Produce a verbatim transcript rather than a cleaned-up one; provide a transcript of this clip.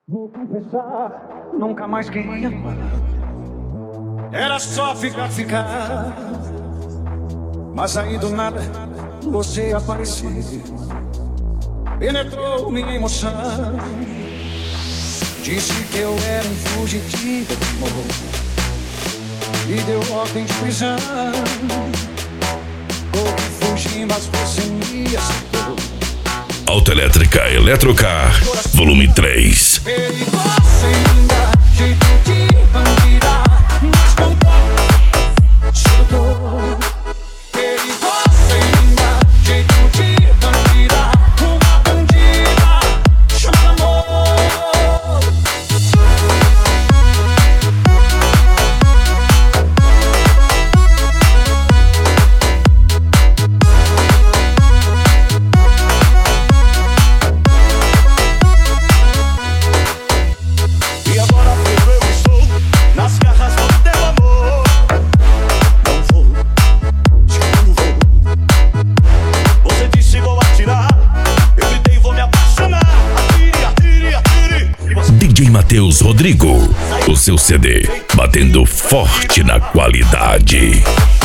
Vou confessar, nunca mais queria parar. Era só ficar, ficar. Mas aí do nada você apareceu, penetrou minha emoção. Disse que eu era um fugitivo de amor e deu ordem de prisão. Vou fugir, mas você me aceitou. Autoelétrica Eletrocar, volume três. Perigosa ainda, jeito de bandida, mas com toque soltou. Perigosa ainda, jeito de bandida, uma bandida, chama amor. D J Matheus Rodrigo, o seu C D batendo forte na qualidade.